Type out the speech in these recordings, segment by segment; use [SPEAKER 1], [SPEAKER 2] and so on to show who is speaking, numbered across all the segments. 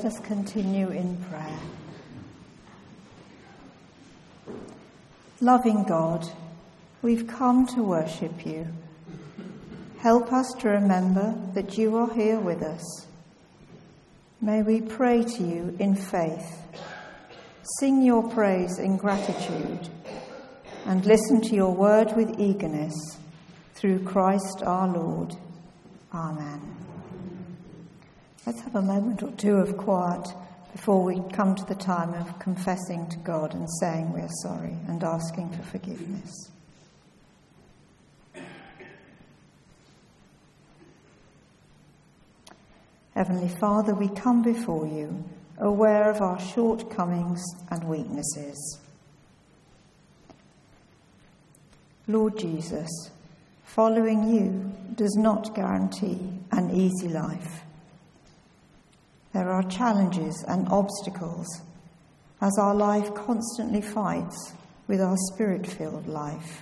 [SPEAKER 1] us continue in prayer. Loving God, we've come to worship you. Help us to remember that you are here with us. May we pray to you in faith, sing your praise in gratitude, and listen to your word with eagerness through Christ our Lord. Amen. Let's have a moment or two of quiet before we come to the time of confessing to God and saying we're sorry and asking for forgiveness. Heavenly Father, we come before you, aware of our shortcomings and weaknesses. Lord Jesus, following you does not guarantee an easy life. There are challenges and obstacles as our life constantly fights with our spirit-filled life.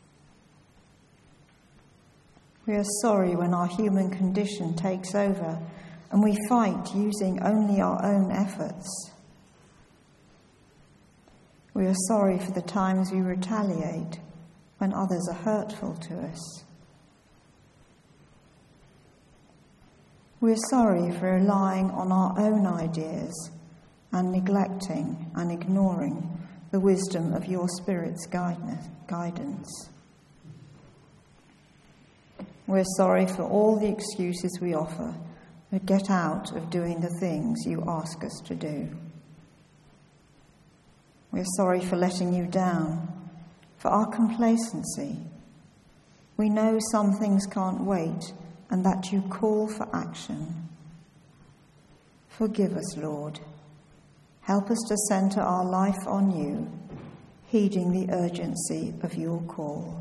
[SPEAKER 1] We are sorry when our human condition takes over and we fight using only our own efforts. We are sorry for the times we retaliate when others are hurtful to us. We are sorry for relying on our own ideas and neglecting and ignoring the wisdom of your Spirit's guidance. We're sorry for all the excuses we offer to get out of doing the things you ask us to do. We're sorry for letting you down, for our complacency. We know some things can't wait and that you call for action. Forgive us, Lord. Help us to centre our life on you, heeding the urgency of your call.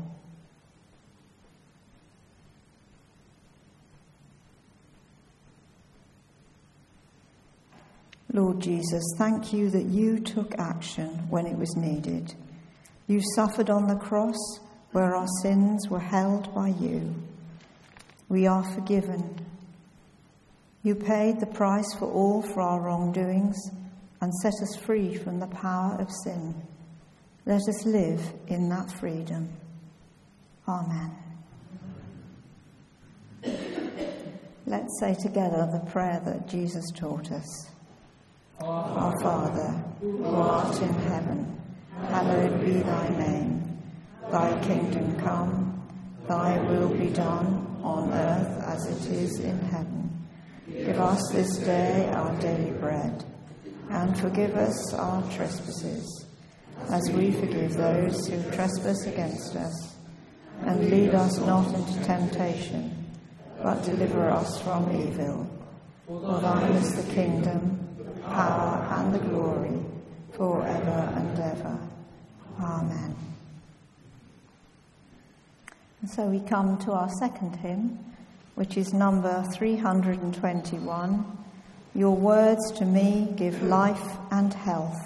[SPEAKER 1] Lord Jesus, thank you that you took action when it was needed. You suffered on the cross where our sins were held by you. We are forgiven. You paid the price for all for our wrongdoings and set us free from the power of sin. Let us live in that freedom. Amen. Let's say together the prayer that Jesus taught us. Our Father, who art in heaven, hallowed be thy name. Thy kingdom come, thy will be done on earth as it is in heaven. Give us this day our daily bread, and forgive us our trespasses, as we forgive those who trespass against us. And lead us not into temptation, but deliver us from evil. For thine is the kingdom, the power, and the glory, forever and ever. Amen. And so we come to our second hymn, which is number 321, Your Words to Me Give Life and Health.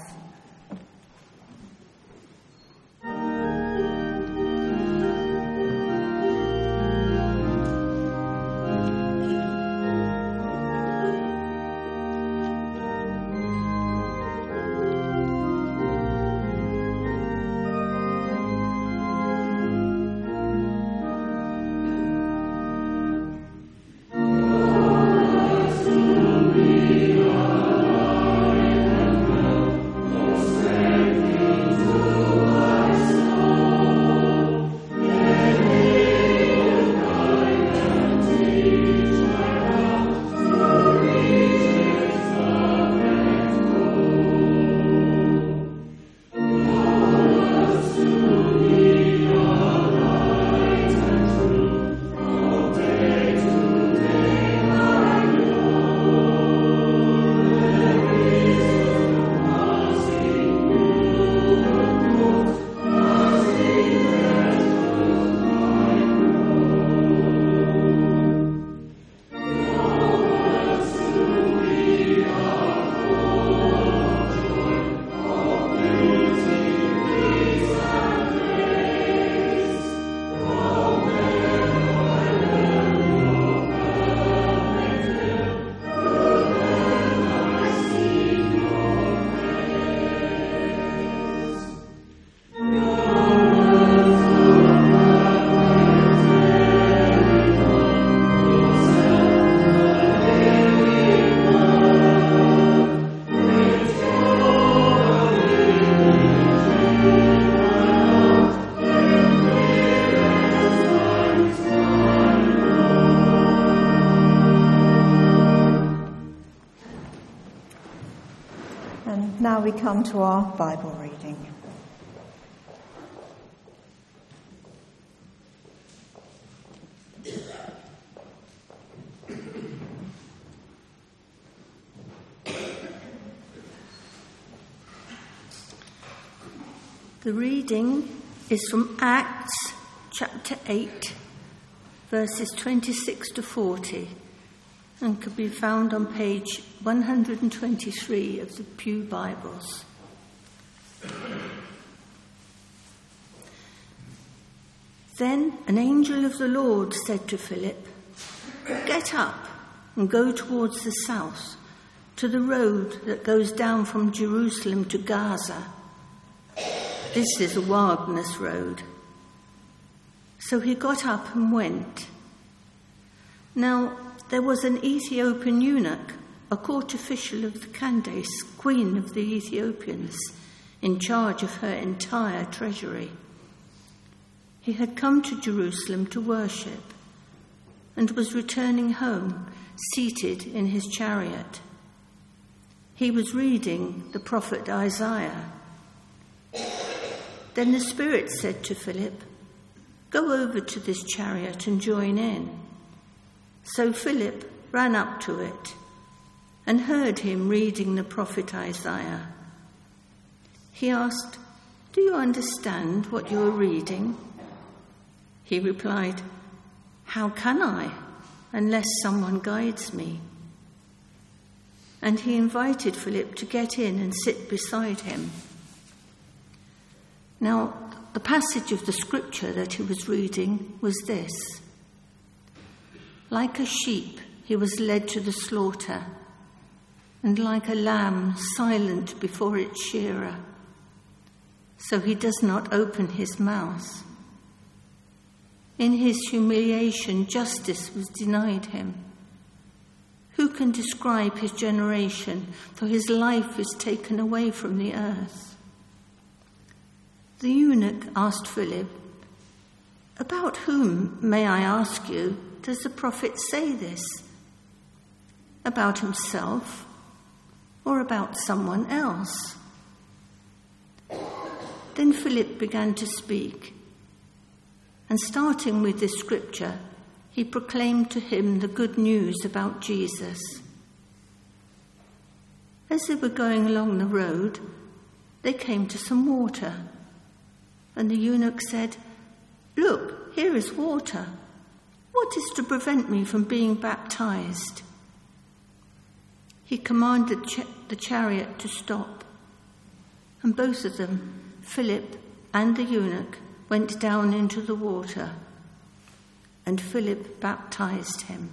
[SPEAKER 1] now we come to our Bible reading.
[SPEAKER 2] The reading is from Acts chapter 8, verses 26 to 40, and can be found on page 123 of the Pew Bibles. Then an angel of the Lord said to Philip, "Get up and go towards the south, to the road that goes down from Jerusalem to Gaza. This is a wilderness road." So he got up and went. Now there was an Ethiopian eunuch, a court official of the Candace, queen of the Ethiopians, in charge of her entire treasury. He had come to Jerusalem to worship and was returning home, seated in his chariot. He was reading the prophet Isaiah. Then the Spirit said to Philip, "Go over to this chariot and join in." So Philip ran up to it and heard him reading the prophet Isaiah. He asked, "Do you understand what you are reading?" He replied, "How can I, unless someone guides me?" And he invited Philip to get in and sit beside him. Now, the passage of the scripture that he was reading was this: "Like a sheep he was led to the slaughter, and like a lamb silent before its shearer, so he does not open his mouth. In his humiliation justice was denied him. Who can describe his generation, for his life is taken away from the earth?" The eunuch asked Philip, "About whom, may I ask you, does the prophet say this? About himself or about someone else?" Then Philip began to speak, and starting with this scripture, he proclaimed to him the good news about Jesus. As they were going along the road, they came to some water. And the eunuch said, "Look, here is water. What is to prevent me from being baptized?" He commanded the chariot to stop. And both of them, Philip and the eunuch, went down into the water. And Philip baptized him.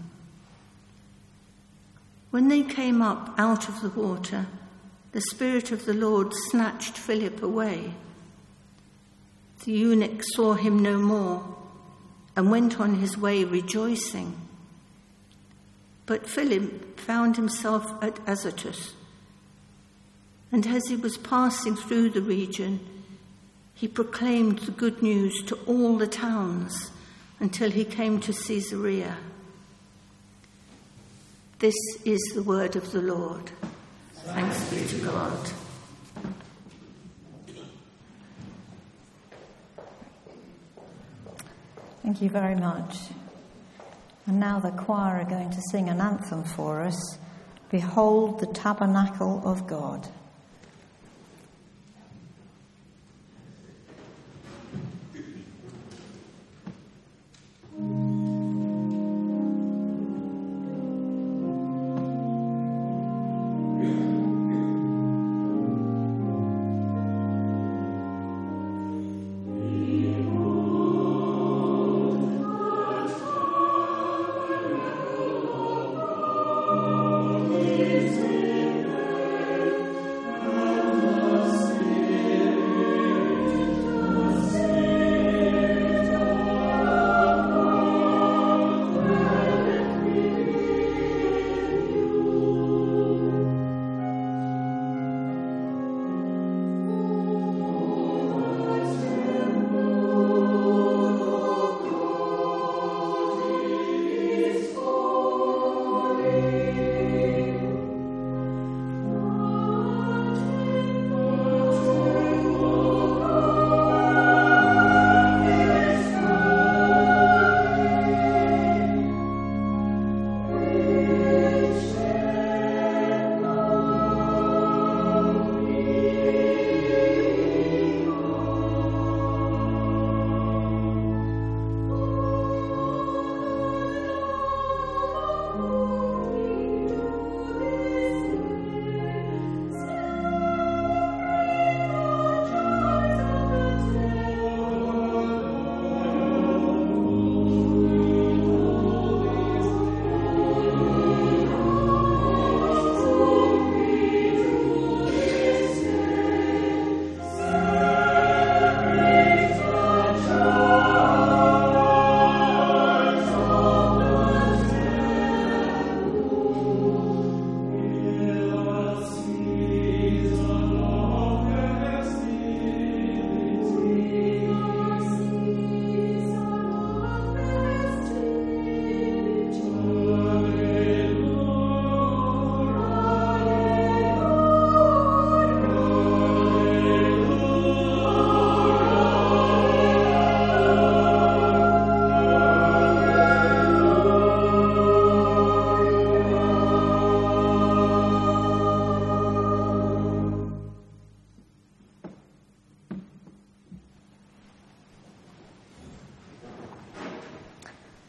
[SPEAKER 2] When they came up out of the water, the Spirit of the Lord snatched Philip away. The eunuch saw him no more and went on his way rejoicing. But Philip found himself at Azotus, and as he was passing through the region, he proclaimed the good news to all the towns until he came to Caesarea. This is the word of the Lord. Thanks be to God.
[SPEAKER 1] Thank you very much. And now the choir are going to sing an anthem for us, "Behold the Tabernacle of God."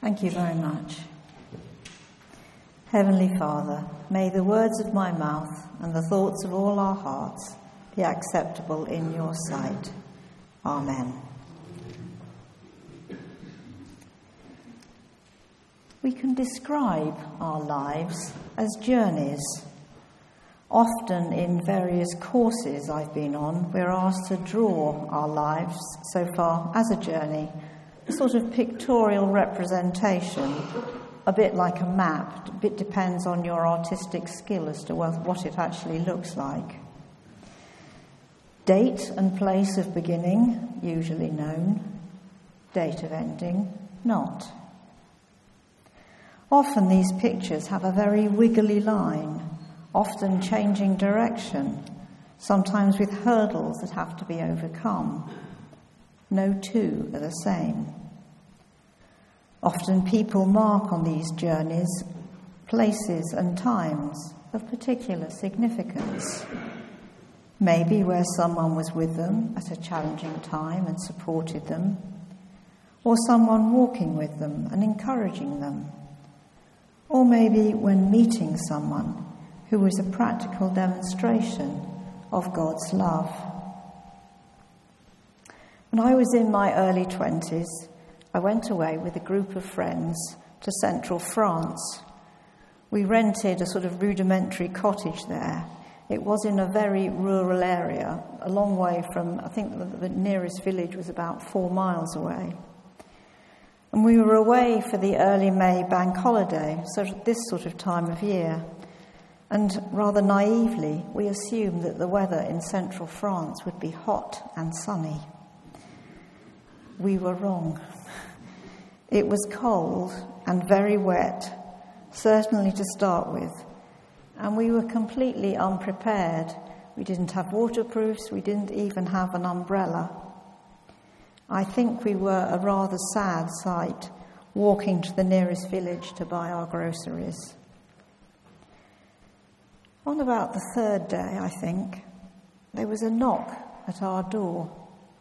[SPEAKER 1] Thank you very much. Heavenly Father, may the words of my mouth and the thoughts of all our hearts be acceptable in your sight. Amen. We can describe our lives as journeys. Often in various courses I've been on, we're asked to draw our lives so far as a journey, a sort of pictorial representation, a bit like a map. A bit depends on your artistic skill as to what it actually looks like. Date and place of beginning, usually known. Date of ending, not. Often these pictures have a very wiggly line, often changing direction, sometimes with hurdles that have to be overcome. No two are the same. Often people mark on these journeys places and times of particular significance. Maybe where someone was with them at a challenging time and supported them, or someone walking with them and encouraging them, or maybe when meeting someone who was a practical demonstration of God's love. When I was in my early 20s, I went away with a group of friends to central France. We rented a sort of rudimentary cottage there. It was in a very rural area, a long way from, I think the nearest village was about 4 miles away. And we were away for the early May bank holiday, so this sort of time of year. And rather naively, we assumed that the weather in central France would be hot and sunny. We were wrong. It was cold and very wet, certainly to start with, and we were completely unprepared. We didn't have waterproofs, we didn't even have an umbrella. I think we were a rather sad sight, walking to the nearest village to buy our groceries. On about the third day, I think, there was a knock at our door.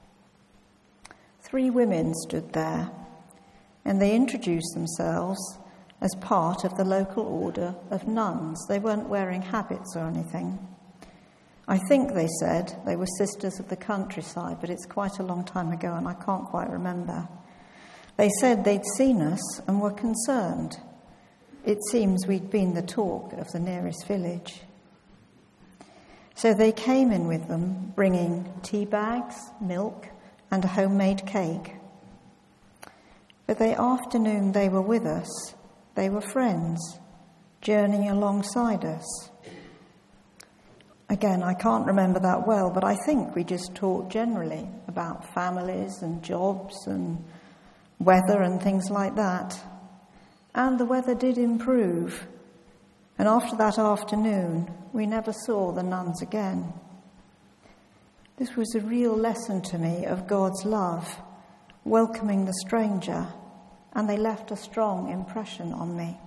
[SPEAKER 1] 3 women stood there, and they introduced themselves as part of the local order of nuns. They weren't wearing habits or anything. I think they said they were sisters of the countryside, but it's quite a long time ago and I can't quite remember. They said they'd seen us and were concerned. It seems we'd been the talk of the nearest village. So they came in with them, bringing tea bags, milk, and a homemade cake. But the afternoon they were with us, they were friends, journeying alongside us. Again, I can't remember that well, but I think we just talked generally about families and jobs and weather and things like that. And the weather did improve. And after that afternoon, we never saw the nuns again. This was a real lesson to me of God's love, welcoming the stranger, and they left a strong impression on me.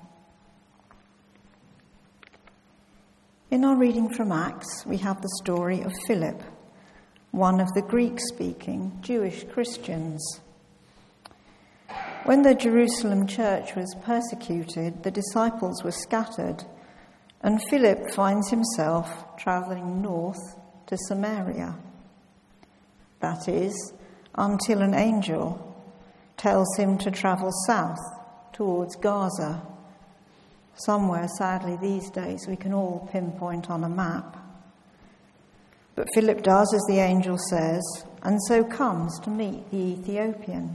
[SPEAKER 1] In our reading from Acts, we have the story of Philip, one of the Greek-speaking Jewish Christians. When the Jerusalem church was persecuted, the disciples were scattered, and Philip finds himself travelling north to Samaria. That is, until an angel tells him to travel south towards Gaza. Somewhere, sadly, these days we can all pinpoint on a map. But Philip does as the angel says, and so comes to meet the Ethiopian.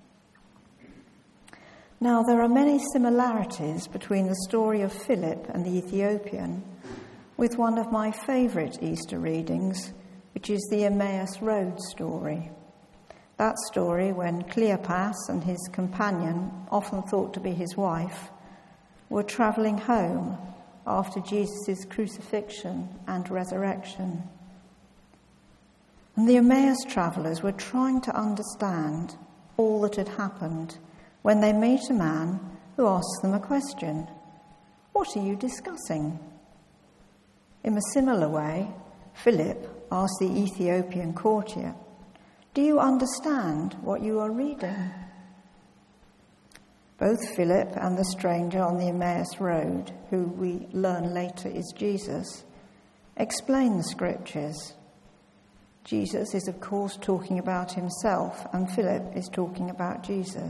[SPEAKER 1] Now, there are many similarities between the story of Philip and the Ethiopian with one of my favourite Easter readings, which is the Emmaus Road story. That story when Cleopas and his companion, often thought to be his wife, were travelling home after Jesus' crucifixion and resurrection. And the Emmaus travellers were trying to understand all that had happened when they meet a man who asks them a question. What are you discussing? In a similar way, Philip asked the Ethiopian courtier, do you understand what you are reading? Both Philip and the stranger on the Emmaus Road, who we learn later is Jesus, explain the scriptures. Jesus is, of course, talking about himself, and Philip is talking about Jesus.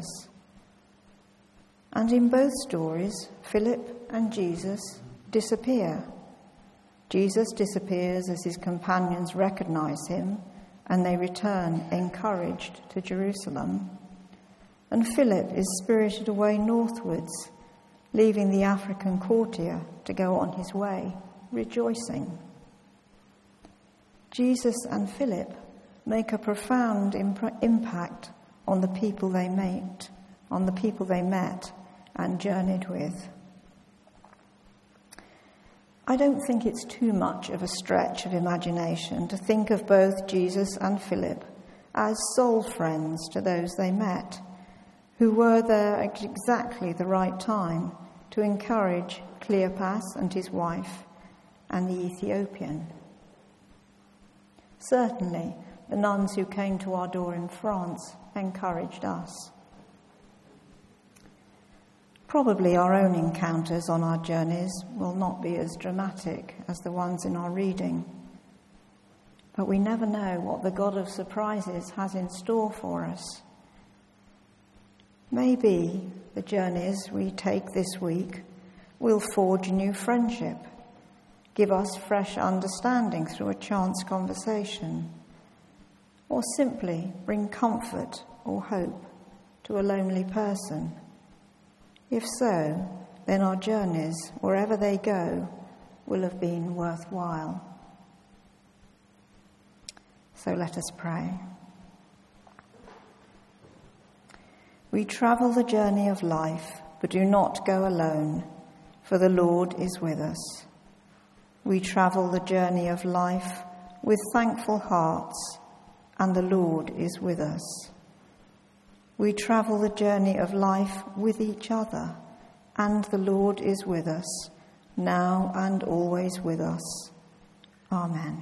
[SPEAKER 1] And in both stories, Philip and Jesus disappear. Jesus disappears as his companions recognize him, and they return encouraged to Jerusalem. And Philip is spirited away northwards, leaving the African courtier to go on his way, rejoicing. Jesus and Philip make a profound impact on the people they met and journeyed with. I don't think it's too much of a stretch of imagination to think of both Jesus and Philip as soul friends to those they met, who were there at exactly the right time to encourage Cleopas and his wife and the Ethiopian. Certainly, the nuns who came to our door in France encouraged us. Probably our own encounters on our journeys will not be as dramatic as the ones in our reading, but we never know what the God of surprises has in store for us. Maybe the journeys we take this week will forge a new friendship, give us fresh understanding through a chance conversation, or simply bring comfort or hope to a lonely person. If so, then our journeys, wherever they go, will have been worthwhile. So let us pray. We travel the journey of life, but do not go alone, for the Lord is with us. We travel the journey of life with thankful hearts, and the Lord is with us. We travel the journey of life with each other, and the Lord is with us, now and always with us. Amen.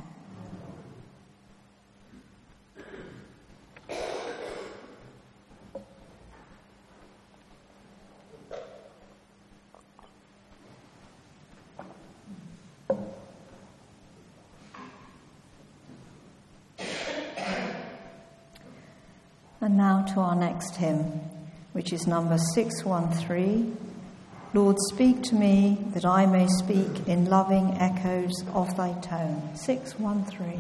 [SPEAKER 1] And now to our next hymn, which is number 613. Lord, speak to me that I may speak in loving echoes of thy tone. 613.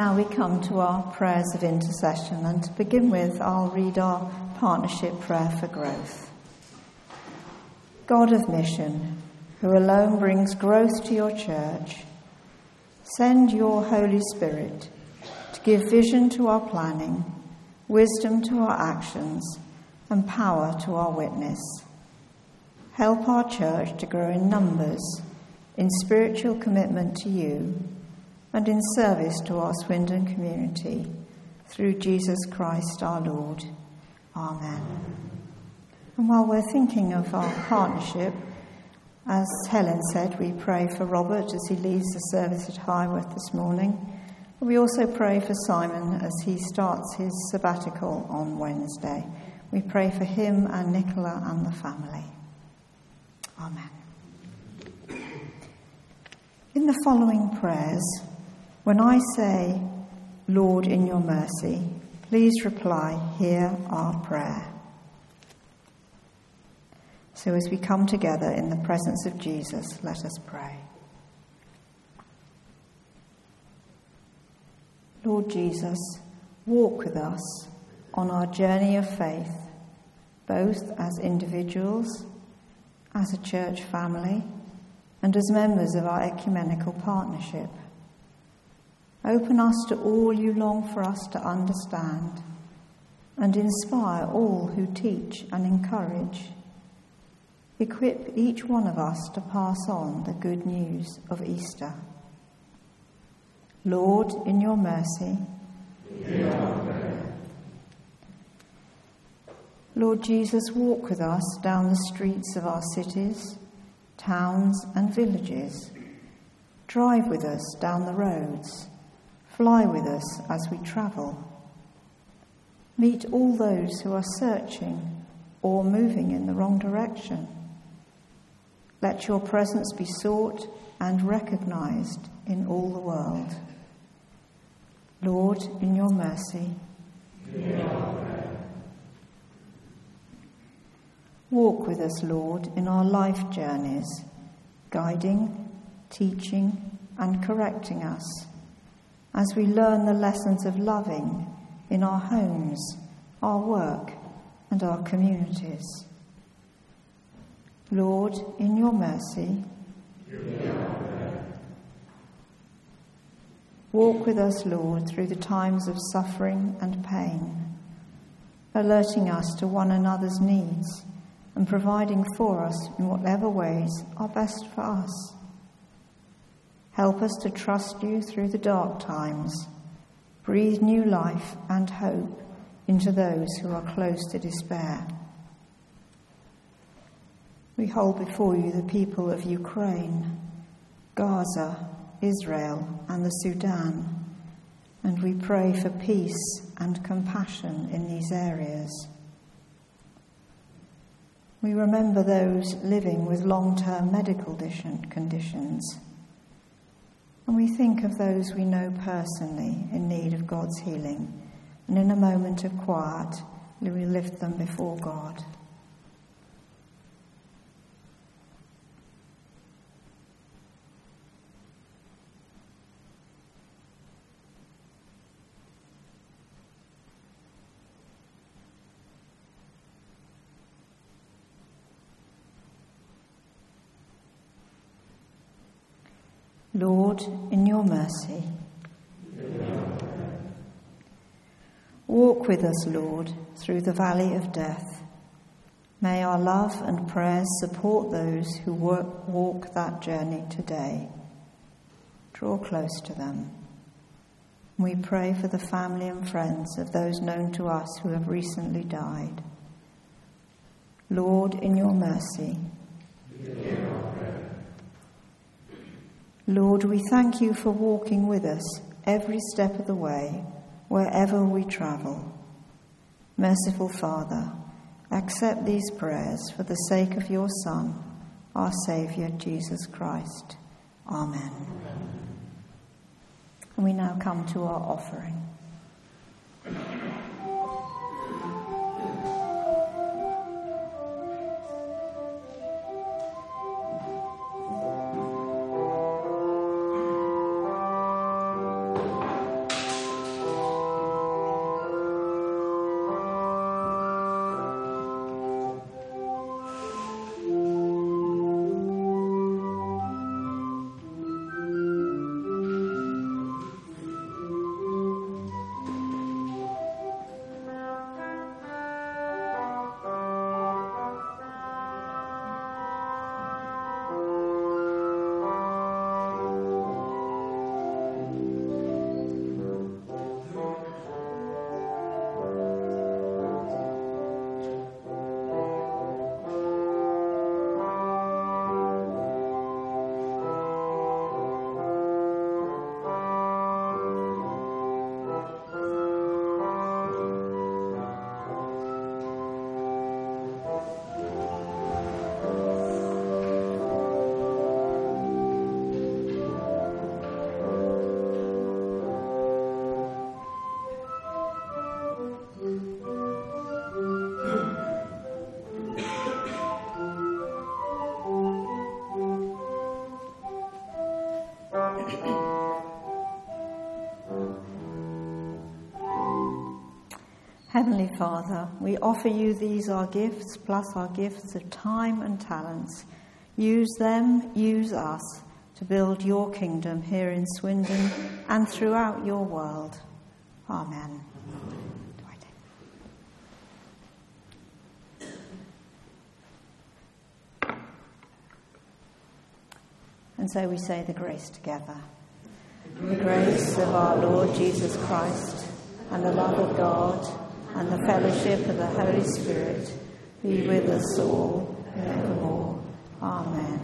[SPEAKER 1] now we come to our prayers of intercession, and to begin with, I'll read our partnership prayer for growth. God of mission, who alone brings growth to your church, send your Holy Spirit to give vision to our planning, wisdom to our actions, and power to our witness. Help our church to grow in numbers, in spiritual commitment to you, and in service to our Swindon community, through Jesus Christ our Lord. Amen. And while we're thinking of our partnership, as Helen said, we pray for Robert as he leads the service at Highworth this morning. We also pray for Simon as he starts his sabbatical on Wednesday. We pray for him and Nicola and the family. Amen. In the following prayers, when I say, Lord, in your mercy, please reply, hear our prayer. So as we come together in the presence of Jesus, let us pray. Lord Jesus, walk with us on our journey of faith, both as individuals, as a church family, and as members of our ecumenical partnership. Open us to all you long for us to understand, and inspire all who teach and encourage. Equip each one of us to pass on the good news of Easter. Lord, in your mercy, hear our prayer. Lord Jesus, walk with us down the streets of our cities, towns and villages. Drive with us down the roads. Fly with us as we travel. Meet all those who are searching or moving in the wrong direction. Let your presence be sought and recognized in all the world. Lord, in your mercy, hear our prayer. Walk with us, Lord, in our life journeys, guiding, teaching, and correcting us as we learn the lessons of loving in our homes, our work, and our communities. Lord, in your mercy, hear our prayer. Walk with us, Lord, through the times of suffering and pain, alerting us to one another's needs and providing for us in whatever ways are best for us. Help us to trust you through the dark times. Breathe new life and hope into those who are close to despair. We hold before you the people of Ukraine, Gaza, Israel, and the Sudan, and we pray for peace and compassion in these areas. We remember those living with long-term medical conditions, and we think of those we know personally in need of God's healing, and in a moment of quiet, we lift them before God. Lord, in your mercy, walk with us, Lord, through the valley of death. May our love and prayers support those who walk that journey today. Draw close to them. We pray for the family and friends of those known to us who have recently died. Lord, in your mercy, Lord, we thank you for walking with us every step of the way, wherever we travel. Merciful Father, accept these prayers for the sake of your Son, our Saviour, Jesus Christ. Amen. And we now come to our offering. Father, we offer you these our gifts, plus our gifts of time and talents. Use them, use us, to build your kingdom here in Swindon and throughout your world. Amen. And so we say the grace together. The grace of our Lord Jesus Christ, and the love of God, and the fellowship of the Holy Spirit be with us all evermore. Amen.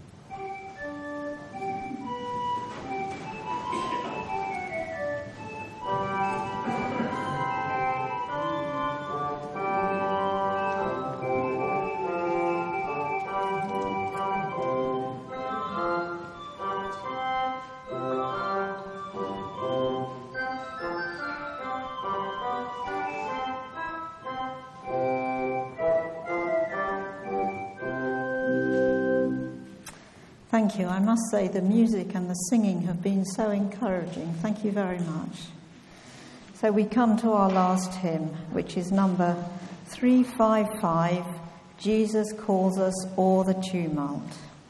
[SPEAKER 1] Thank you. I must say the music and the singing have been so encouraging. Thank you very much. So we come to our last hymn, which is number 355, Jesus Calls Us O'er the Tumult.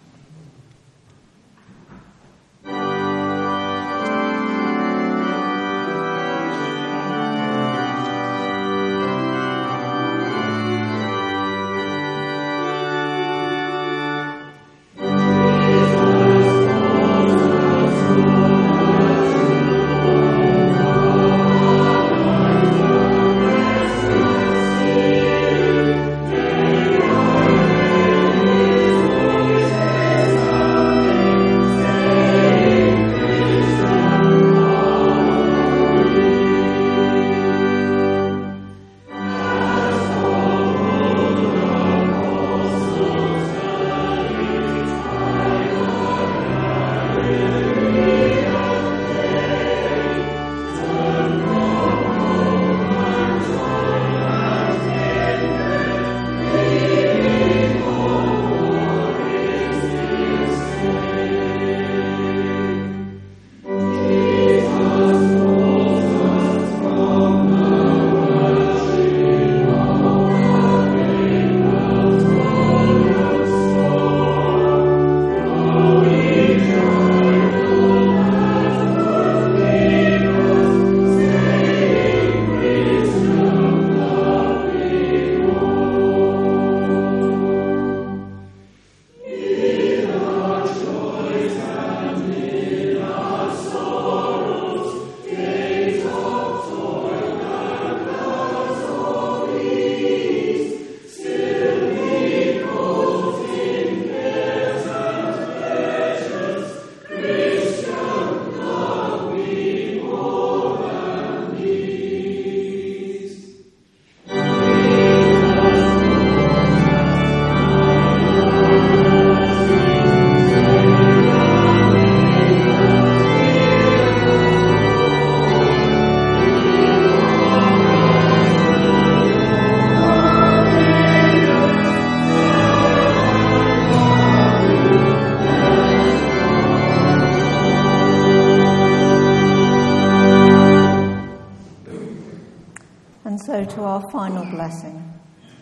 [SPEAKER 1] So to our final blessing.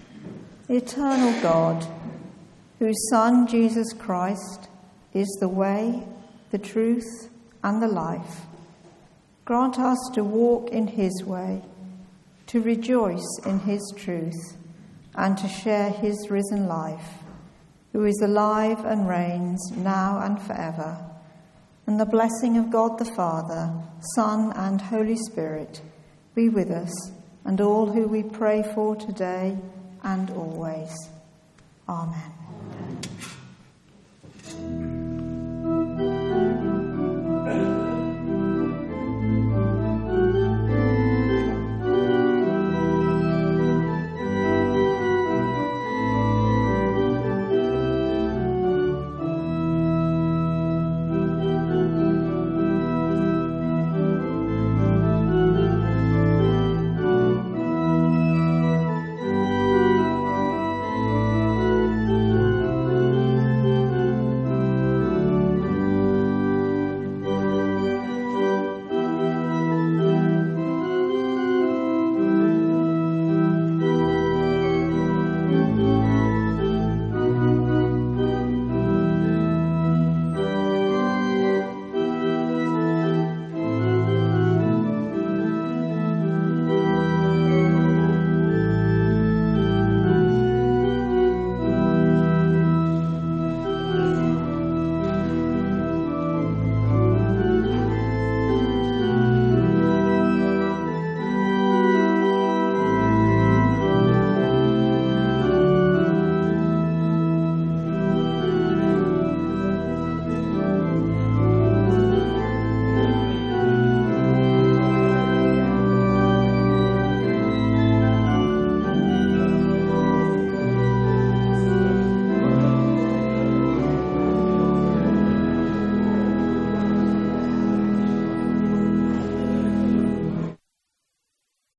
[SPEAKER 1] Eternal God, whose Son, Jesus Christ, is the way, the truth, and the life, grant us to walk in his way, to rejoice in his truth, and to share his risen life, who is alive and reigns now and forever. And the blessing of God the Father, Son, and Holy Spirit be with us and all who we pray for today and always. Amen.